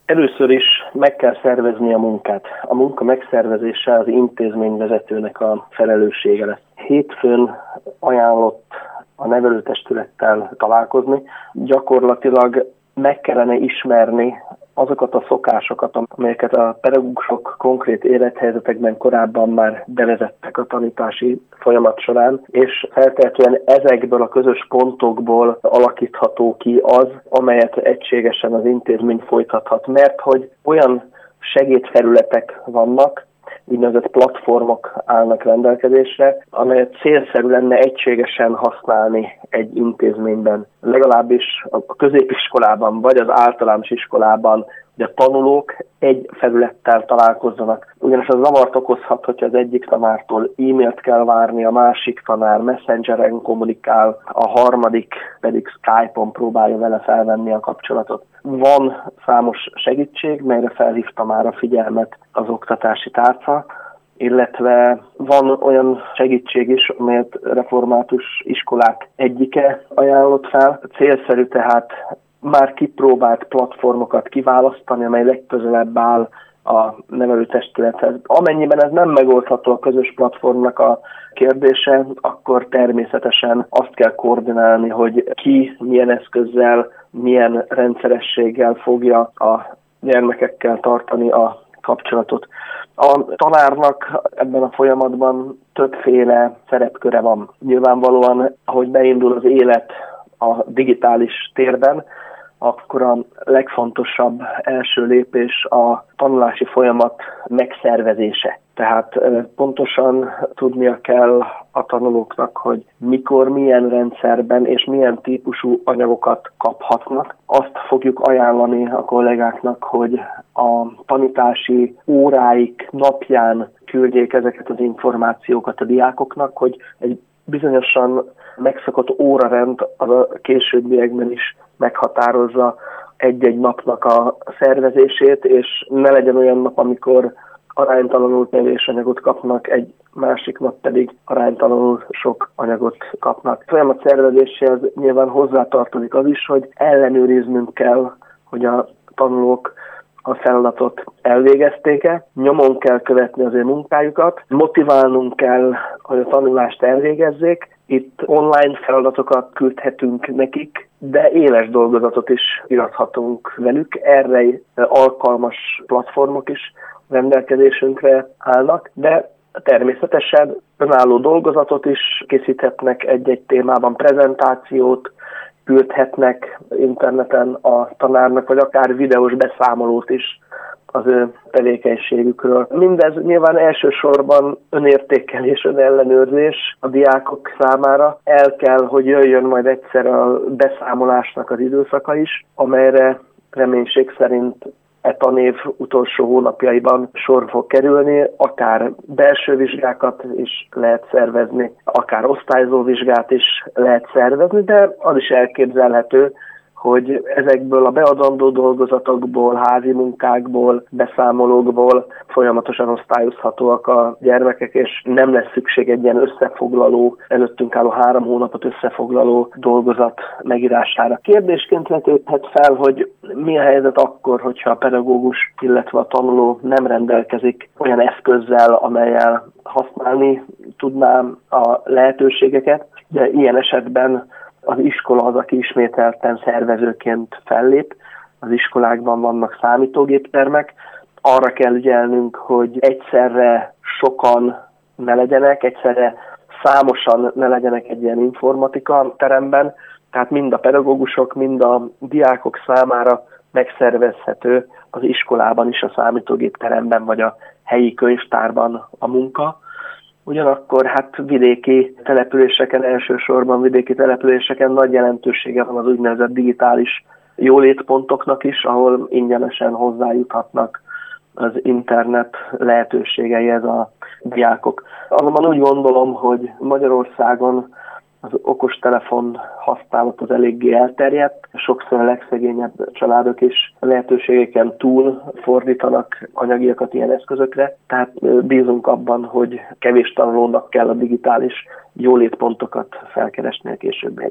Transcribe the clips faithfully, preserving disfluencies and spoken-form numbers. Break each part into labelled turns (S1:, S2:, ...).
S1: Először is meg kell szervezni a munkát. A munka megszervezése az intézményvezetőnek a felelőssége lesz. Hétfőn ajánlott a nevelőtestülettel találkozni. Gyakorlatilag meg kellene ismerni azokat a szokásokat, amelyeket a pedagógusok konkrét élethelyzetekben korábban már bevezettek a tanítási folyamat során, és feltétlenül ezekből a közös pontokból alakítható ki az, amelyet egységesen az intézmény folytathat, mert hogy olyan segédfelületek vannak, úgynevezett platformok állnak rendelkezésre, amelyet célszerű lenne egységesen használni egy intézményben. Legalábbis a középiskolában vagy az általános iskolában, hogy a tanulók egy felülettel találkozzanak. Ugyanis az zavart okozhat, hogyha az egyik tanártól e-mailt kell várni, a másik tanár Messengeren kommunikál, a harmadik pedig Skype-on próbálja vele felvenni a kapcsolatot. Van számos segítség, melyre felhívta már a figyelmet az oktatási tárca, illetve van olyan segítség is, amelyet református iskolák egyike ajánlott fel. Célszerű tehát már kipróbált platformokat kiválasztani, amely legközelebb áll a nevelőtestülethez. Amennyiben ez nem megoldható a közös platformnak a kérdése, akkor természetesen azt kell koordinálni, hogy ki milyen eszközzel, milyen rendszerességgel fogja a gyermekekkel tartani a kapcsolatot. A tanárnak ebben a folyamatban többféle szerepköre van. Nyilvánvalóan, ahogy beindul az élet a digitális térben, akkor a legfontosabb első lépés a tanulási folyamat megszervezése. Tehát pontosan tudnia kell a tanulóknak, hogy mikor, milyen rendszerben és milyen típusú anyagokat kaphatnak. Azt fogjuk ajánlani a kollégáknak, hogy a tanítási óráik napján küldjék ezeket az információkat a diákoknak, hogy egy bizonyosan megszokott órarend a későbbiekben is meghatározza egy-egy napnak a szervezését, és ne legyen olyan nap, amikor aránytalanul kevés anyagot kapnak, egy másik nap pedig aránytalanul sok anyagot kapnak. A folyamat szervezéséhez nyilván hozzátartozik az is, hogy ellenőriznünk kell, hogy a tanulók a feladatot elvégezték-e, nyomon kell követni az ő munkájukat, motiválnunk kell, hogy a tanulást elvégezzék. Itt online feladatokat küldhetünk nekik, de éles dolgozatot is irathatunk velük. Erre alkalmas platformok is rendelkezésünkre állnak, de természetesen önálló dolgozatot is készíthetnek egy-egy témában, prezentációt küldhetnek interneten a tanárnak, vagy akár videós beszámolót is az ő tevékenységükről. Mindez nyilván elsősorban önértékelés, önellenőrzés a diákok számára. El kell, hogy jöjjön majd egyszer a beszámolásnak az időszaka is, amelyre reménység szerint e tanév utolsó hónapjaiban sor fog kerülni, akár belső vizsgákat is lehet szervezni, akár osztályzó vizsgát is lehet szervezni, de az is elképzelhető, hogy ezekből a beadandó dolgozatokból, házi munkákból, beszámolókból folyamatosan osztályozhatóak a gyermekek, és nem lesz szükség egy ilyen összefoglaló, előttünk álló három hónapot összefoglaló dolgozat megírására. Kérdésként vetődhet fel, hogy mi a helyzet akkor, hogyha a pedagógus, illetve a tanuló nem rendelkezik olyan eszközzel, amellyel használni tudnám a lehetőségeket, de ilyen esetben az iskola az, aki ismételten szervezőként fellép. Az iskolákban vannak számítógéptermek. Arra kell ügyelnünk, hogy egyszerre sokan ne legyenek, egyszerre számosan ne legyenek egy ilyen informatika teremben. Tehát mind a pedagógusok, mind a diákok számára megszervezhető az iskolában is, a számítógépteremben vagy a helyi könyvtárban a munka. Ugyanakkor hát vidéki településeken, elsősorban vidéki településeken nagy jelentősége van az úgynevezett digitális jólétpontoknak is, ahol ingyenesen hozzájuthatnak az internet lehetőségeihez a diákok. Azonban úgy gondolom, hogy Magyarországon az okostelefon használat az eléggé elterjedt. Sokszor a legszegényebb családok is lehetőségeken túl fordítanak anyagiakat ilyen eszközökre. Tehát bízunk abban, hogy kevés tanulónak kell a digitális jólétpontokat felkeresni a későbbiekben.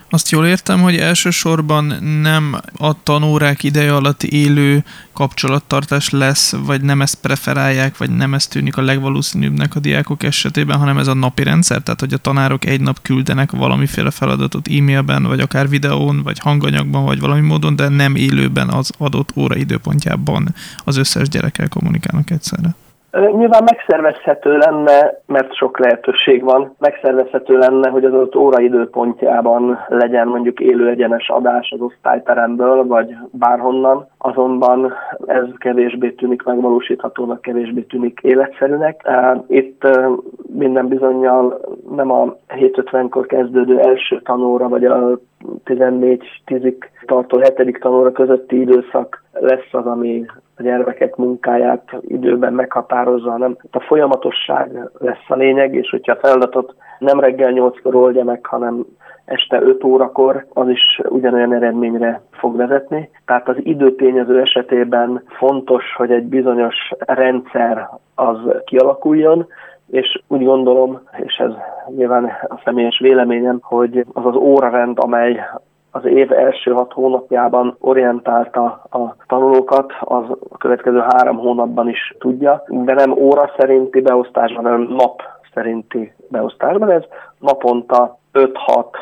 S2: Azt jól értem, hogy elsősorban nem a tanórák ideje alatt élő kapcsolattartás lesz, vagy nem ezt preferálják, vagy nem ez tűnik a legvalószínűbbnek a diákok esetében, hanem ez a napi rendszer, tehát hogy a tanárok egy nap küldenek valamiféle feladatot e-mailben, vagy akár videón, vagy hanganyagban, vagy valami módon, de nem élőben az adott óra időpontjában az összes gyerekkel kommunikálnak egyszerre.
S1: Nyilván megszervezhető lenne, mert sok lehetőség van, megszervezhető lenne, hogy az adott óra időpontjában legyen mondjuk élő egyenes adás az osztályteremből, vagy bárhonnan, azonban ez kevésbé tűnik megvalósíthatónak, kevésbé tűnik életszerűnek. Itt minden bizonnyal nem a hét ötvenkor kezdődő első tanóra, vagy a tizennégy tízig tartó hetedik tanóra közötti időszak lesz az, ami a gyermekek munkáját időben meghatározza, hanem a folyamatosság lesz a lényeg, és hogyha a feladatot nem reggel nyolckor oldja meg, hanem este öt órakor, az is ugyanolyan eredményre fog vezetni. Tehát az időtényező esetében fontos, hogy egy bizonyos rendszer az kialakuljon, és úgy gondolom, és ez nyilván a személyes véleményem, hogy az az órarend, amely az év első hat hónapjában orientálta a tanulókat, az a következő három hónapban is tudja, de nem óra szerinti beosztásban, hanem nap szerinti beosztásban. Ez naponta öt-hat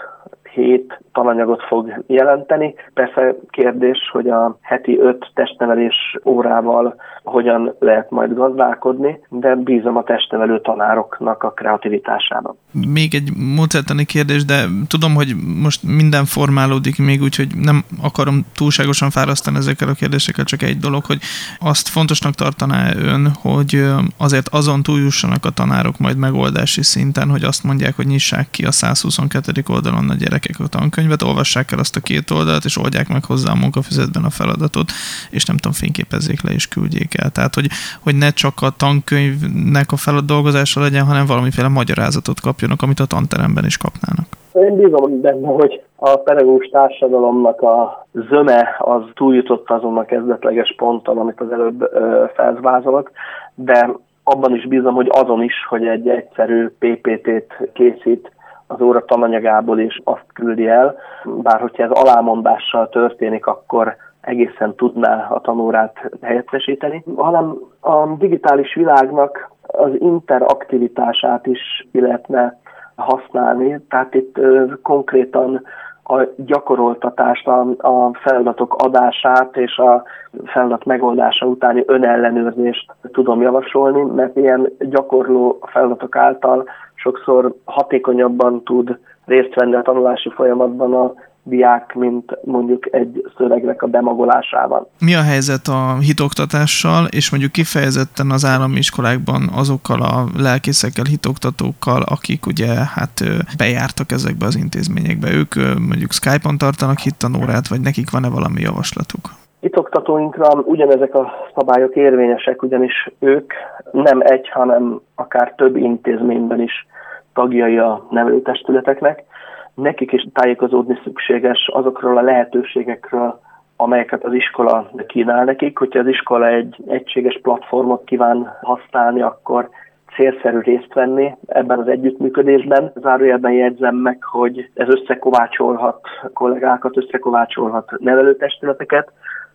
S1: hét tananyagot fog jelenteni. Persze kérdés, hogy a heti öt testnevelés órával hogyan lehet majd gazdálkodni, de bízom a testnevelő tanároknak a kreativitásában.
S2: Még egy módszertani kérdés, de tudom, hogy most minden formálódik még úgy, hogy nem akarom túlságosan fárasztani ezekkel a kérdésekkel, csak egy dolog, hogy azt fontosnak tartaná ön, hogy azért azon túljussanak a tanárok majd megoldási szinten, hogy azt mondják, hogy nyissák ki a száz huszonkettedik oldalon a gyerekek a tankönyvet, olvassák el azt a két oldalt, és oldják meg hozzá a munkafüzetben a feladatot, és nem tudom, fényképezzék le és küldjék el. Tehát, hogy, hogy ne csak a tankönyvnek a feladatdolgozása legyen, hanem valamiféle magyarázatot kapjanak, amit a tanteremben is kapnának.
S1: Én bízom benne, hogy a pedagógus társadalomnak a zöme az túljutott azon a kezdetleges ponton, amit az előbb ö, felvázolt, de abban is bízom, hogy azon is, hogy egy egyszerű pé pé té-t készít az óra tananyagából, és azt küldi el. Bár hogyha ez alámondással történik, akkor egészen tudná a tanórát helyettesíteni, hanem a digitális világnak az interaktivitását is ki lehetne használni. Tehát itt ö, konkrétan a gyakoroltatást, a, a feladatok adását és a feladat megoldása utáni önellenőrzést tudom javasolni, mert ilyen gyakorló feladatok által sokszor hatékonyabban tud részt venni a tanulási folyamatban a diák, mint mondjuk egy szövegnek a bemagolásában.
S2: Mi a helyzet a hitoktatással, és mondjuk kifejezetten az állami iskolákban azokkal a lelkészekkel, hitoktatókkal, akik ugye hát bejártak ezekbe az intézményekbe? Ők mondjuk Skype-on tartanak hittanórát, vagy nekik van-e valami javaslatuk?
S1: Hitoktatóinkra ugyanezek a szabályok érvényesek, ugyanis ők nem egy, hanem akár több intézményben is tagjai a nevelőtestületeknek. Nekik is tájékozódni szükséges azokról a lehetőségekről, amelyeket az iskola kínál nekik. Hogyha az iskola egy egységes platformot kíván használni, akkor célszerű részt venni ebben az együttműködésben. Zárójelben jegyzem meg, hogy ez összekovácsolhat kollégákat, összekovácsolhat nevelőtestületeket,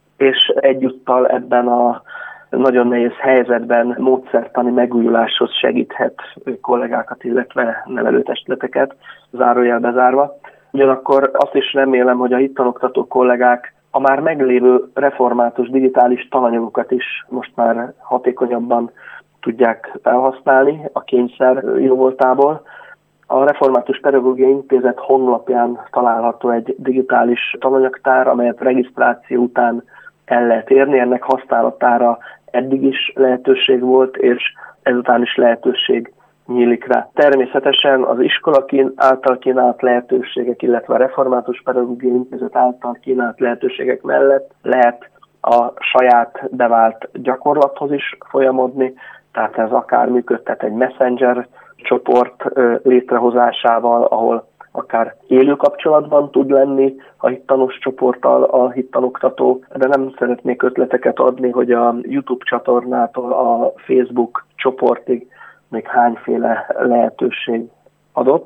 S1: és egyúttal ebben a nagyon nehéz helyzetben módszertani megújuláshoz segíthet kollégákat, illetve nevelőtestületeket, zárójelbe zárva. Ugyanakkor azt is remélem, hogy a hittanoktató kollégák a már meglévő református digitális tananyagokat is most már hatékonyabban tudják felhasználni a kényszer jóvoltából. A Református Pedagógiai Intézet honlapján található egy digitális tananyagtár, amelyet regisztráció után el lehet érni. Ennek használatára eddig is lehetőség volt, és ezután is lehetőség nyílik rá. Természetesen az iskola által kínált lehetőségek, illetve a Református Pedagógiai Intézet által kínált lehetőségek mellett lehet a saját bevált gyakorlathoz is folyamodni, tehát ez akár működtet egy messenger csoport létrehozásával, ahol akár élő kapcsolatban tud lenni a hittanós csoporttal a hittanoktató, de nem szeretnék ötleteket adni, hogy a YouTube csatornától a Facebook csoportig még hányféle lehetőség adott.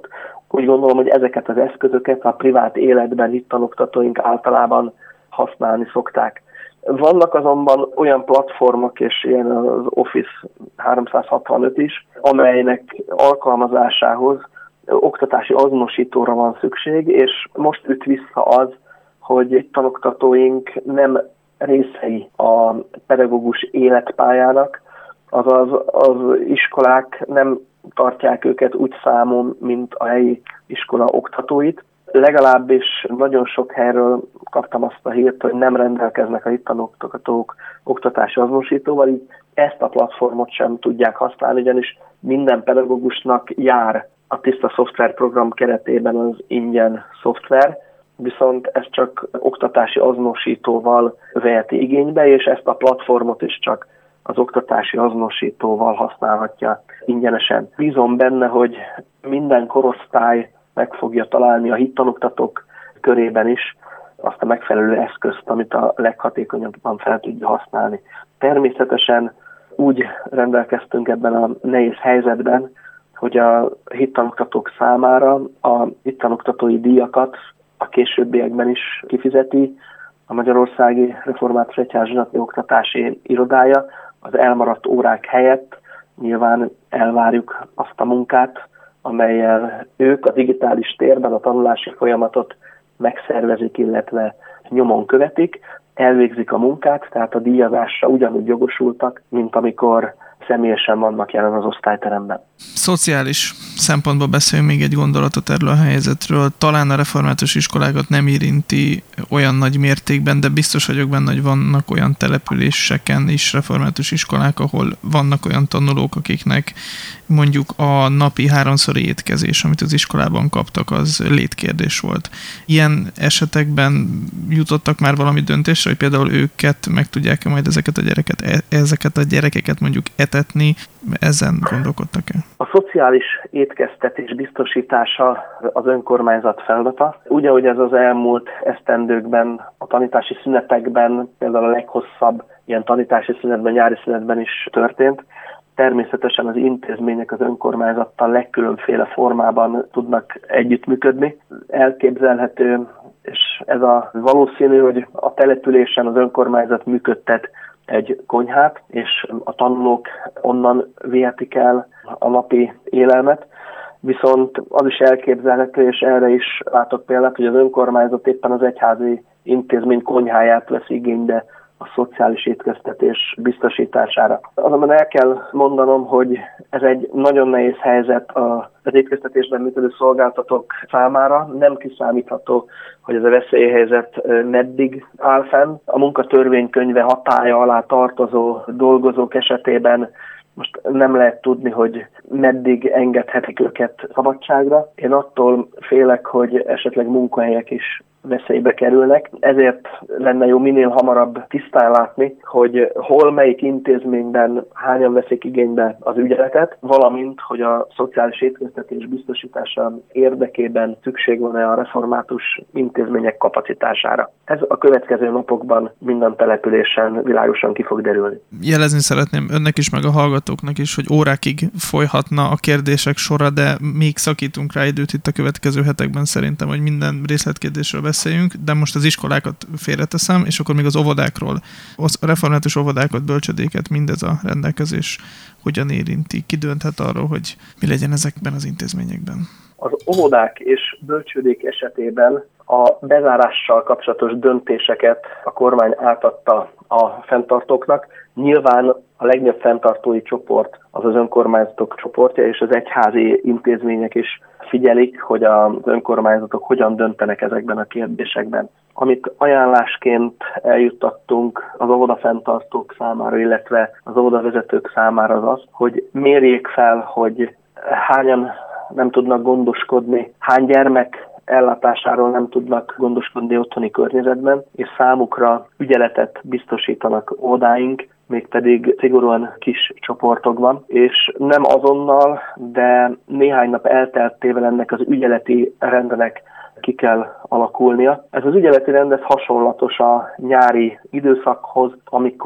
S1: Úgy gondolom, hogy ezeket az eszközöket a privát életben itt tanoktatóink általában használni szokták. Vannak azonban olyan platformok, és ilyen az Office háromszázhatvanöt is, amelynek alkalmazásához oktatási azonosítóra van szükség, és most üt vissza az, hogy tanoktatóink nem részei a pedagógus életpályának, azaz az iskolák nem tartják őket úgy számon, mint a helyi iskola oktatóit. Legalábbis nagyon sok helyről kaptam azt a hírt, hogy nem rendelkeznek a hittanoktatók oktatási azonosítóval, így ezt a platformot sem tudják használni, ugyanis minden pedagógusnak jár a tiszta szoftverprogram keretében az ingyen szoftver, viszont ezt csak oktatási azonosítóval veheti igénybe, és ezt a platformot is csak az oktatási azonosítóval használhatja ingyenesen. Bízom benne, hogy minden korosztály meg fogja találni a hittanoktatók körében is azt a megfelelő eszközt, amit a leghatékonyabban fel tudja használni. Természetesen úgy rendelkeztünk ebben a nehéz helyzetben, hogy a hittanoktatók számára a hittanoktatói díjakat a későbbiekben is kifizeti a Magyarországi Református Egyház Zsinatni Oktatási Irodája. Az elmaradt órák helyett nyilván elvárjuk azt a munkát, amellyel ők a digitális térben a tanulási folyamatot megszervezik, illetve nyomon követik, elvégzik a munkát, tehát a díjazásra ugyanúgy jogosultak, mint amikor személyesen vannak jelen az osztályteremben.
S2: Szociális szempontból beszéljünk még egy gondolatot erről a helyzetről. Talán a református iskolákat nem érinti olyan nagy mértékben, de biztos vagyok benne, hogy vannak olyan településeken is református iskolák, ahol vannak olyan tanulók, akiknek mondjuk a napi háromszori étkezés, amit az iskolában kaptak, az létkérdés volt. Ilyen esetekben jutottak már valami döntésre, hogy például őket meg tudják-e majd ezeket a gyereket, ezeket a gyerekeket mondjuk etetni, ezen gondolkodtak-e?
S1: A szociális étkeztetés biztosítása az önkormányzat feladata. Úgy, ahogy ez az elmúlt esztendőkben, a tanítási szünetekben, például a leghosszabb ilyen tanítási szünetben, nyári szünetben is történt, természetesen az intézmények az önkormányzattal legkülönféle formában tudnak együttműködni. Elképzelhető, és ez a valószínű, hogy a településen az önkormányzat működtet egy konyhát, és a tanulók onnan vihetik el a napi élelmet. Viszont az is elképzelhető, és erre is látok példát, hogy az önkormányzat éppen az egyházi intézmény konyháját vesz igénybe a szociális étkeztetés biztosítására. Azonban el kell mondanom, hogy ez egy nagyon nehéz helyzet az étkeztetésben működő szolgáltatók számára. Nem kiszámítható, hogy ez a veszélyhelyzet meddig áll fenn. A munkatörvénykönyve hatálya alá tartozó dolgozók esetében most nem lehet tudni, hogy meddig engedhetik őket szabadságra. Én attól félek, hogy esetleg munkahelyek is veszélybe kerülnek. Ezért lenne jó minél hamarabb tisztán látni, hogy hol, melyik intézményben hányan veszik igénybe az ügyeletet, valamint, hogy a szociális étkeztetés biztosítása érdekében szükség van-e a református intézmények kapacitására. Ez a következő napokban minden településen világosan ki fog derülni.
S2: Jelezni szeretném önnek is, meg a hallgatóknak is, hogy órákig folyhatna a kérdések sora, de még szakítunk rá időt itt a következő hetekben szerintem, hogy minden részletkérdésről beszéljünk, de most az iskolákat félreteszem, és akkor még az óvodákról, a református óvodákat, bölcsödéket mindez a rendelkezés hogyan érinti, ki dönthet arról, hogy mi legyen ezekben az intézményekben.
S1: Az óvodák és bölcsődék esetében a bezárással kapcsolatos döntéseket a kormány átadta a fenntartóknak. Nyilván a legnagyobb fenntartói csoport az az önkormányzatok csoportja, és az egyházi intézmények is figyelik, hogy az önkormányzatok hogyan döntenek ezekben a kérdésekben. Amit ajánlásként eljuttattunk az óvodafenntartók számára, illetve az óvodavezetők számára az az, hogy mérjék fel, hogy hányan nem tudnak gondoskodni, hány gyermek ellátásáról nem tudnak gondoskodni otthoni környezetben, és számukra ügyeletet biztosítanak óvodáink, mégpedig szigorúan kis csoportokban, és nem azonnal, de néhány nap elteltével ennek az ügyeleti rendnek ki kell alakulnia. Ez az ügyeleti rend ez hasonlatos a nyári időszakhoz, amikor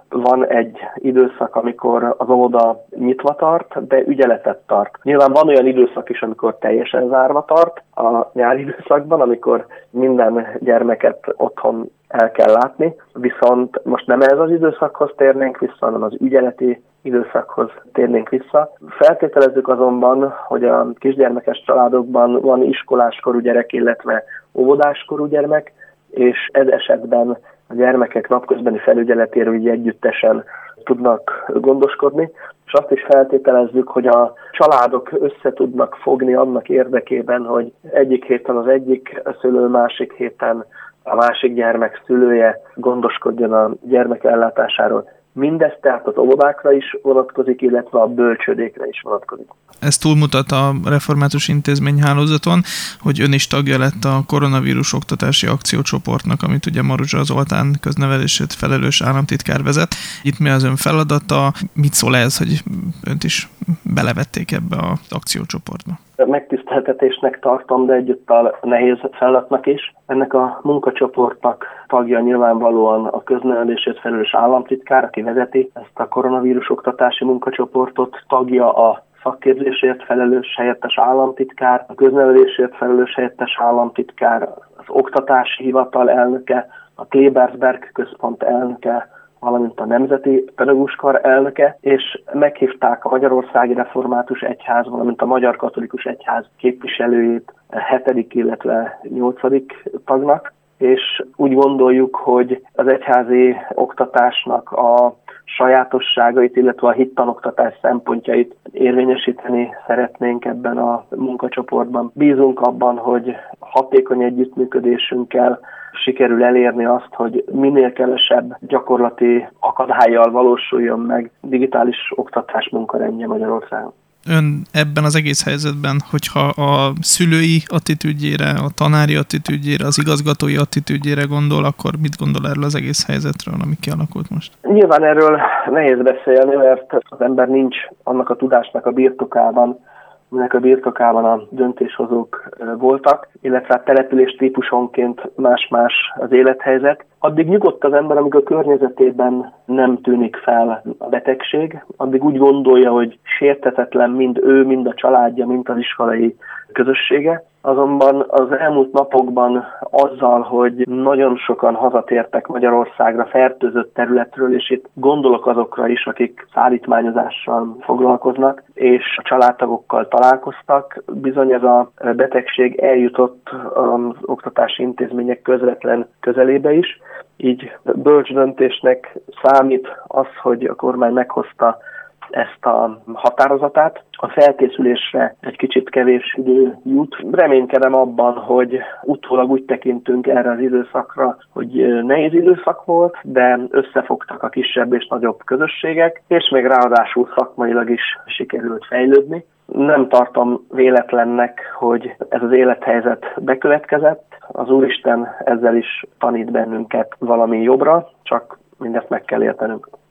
S1: van egy időszak, amikor az óvoda nyitva tart, de ügyeletet tart. Nyilván van olyan időszak is, amikor teljesen zárva tart a nyári időszakban, amikor minden gyermeket otthon el kell látni, viszont most nem ez az időszakhoz térnénk vissza, hanem az ügyeleti időszakhoz térnénk vissza. Feltételezzük azonban, hogy a kisgyermekes családokban van iskoláskorú gyerek, illetve óvodáskorú gyermek, és ez esetben a gyermekek napközbeni felügyeletéről így együttesen tudnak gondoskodni, és azt is feltételezzük, hogy a családok össze tudnak fogni annak érdekében, hogy egyik héten az egyik szülő, másik héten a másik gyermek szülője gondoskodjon a gyermek ellátásáról. Mindez tehát az óvodákra is vonatkozik, illetve a bölcsődékre is vonatkozik.
S2: Ez túlmutat a református intézményhálózaton, hogy ön is tagja lett a koronavírus oktatási akciócsoportnak, amit ugye Maruzsa Zoltán köznevelését felelős államtitkár vezet. Itt mi az ön feladata? Mit szól ez, hogy önt is belevették ebbe az akciócsoportba?
S1: Megtiszteltetésnek tartom, de egyúttal nehéz feladatnak is. Ennek a munkacsoportnak tagja nyilvánvalóan a köznevelését felelős államtitkár, aki vezeti ezt a koronavírus oktatási munkacsoportot, tagja a szakképzésért felelős helyettes államtitkár, a köznevelésért felelős helyettes államtitkár, az oktatási hivatal elnöke, a Klebersberg központ elnöke, valamint a Nemzeti Pedagógus Kar elnöke, és meghívták a Magyarországi Református Egyház, valamint a Magyar Katolikus Egyház képviselőjét hetedik, illetve nyolcadik tagnak, és úgy gondoljuk, hogy az egyházi oktatásnak a sajátosságait, illetve a hittanoktatás szempontjait érvényesíteni szeretnénk ebben a munkacsoportban. Bízunk abban, hogy hatékony együttműködésünkkel sikerül elérni azt, hogy minél kevesebb gyakorlati akadályjal valósuljon meg digitális oktatás munkarendje Magyarországon.
S2: Ön ebben az egész helyzetben, hogyha a szülői attitűdjére, a tanári attitűdjére, az igazgatói attitűdjére gondol, akkor mit gondol erről az egész helyzetről, ami kialakult most?
S1: Nyilván erről nehéz beszélni, mert az ember nincs annak a tudásnak a birtokában, aminek a birtokában a döntéshozók voltak, illetve a település típusonként más-más az élethelyzet. Addig nyugodt az ember, amikor a környezetében nem tűnik fel a betegség, addig úgy gondolja, hogy sértetetlen mind ő, mind a családja, mind az iskolai közössége. Azonban az elmúlt napokban azzal, hogy nagyon sokan hazatértek Magyarországra fertőzött területről, és itt gondolok azokra is, akik szállítmányozással foglalkoznak, és a családtagokkal találkoztak, bizony ez a betegség eljutott az oktatási intézmények közvetlen közelébe is. Így bölcs döntésnek számít az, hogy a kormány meghozta ezt a határozatát. A felkészülésre egy kicsit kevés idő jut. Reménykedem abban, hogy utólag úgy tekintünk erre az időszakra, hogy nehéz időszak volt, de összefogtak a kisebb és nagyobb közösségek, és még ráadásul szakmailag is sikerült fejlődni. Nem tartom véletlennek, hogy ez az élethelyzet bekövetkezett. Az Úristen ezzel is tanít bennünket valami jobbra, csak mindezt meg kell értenünk.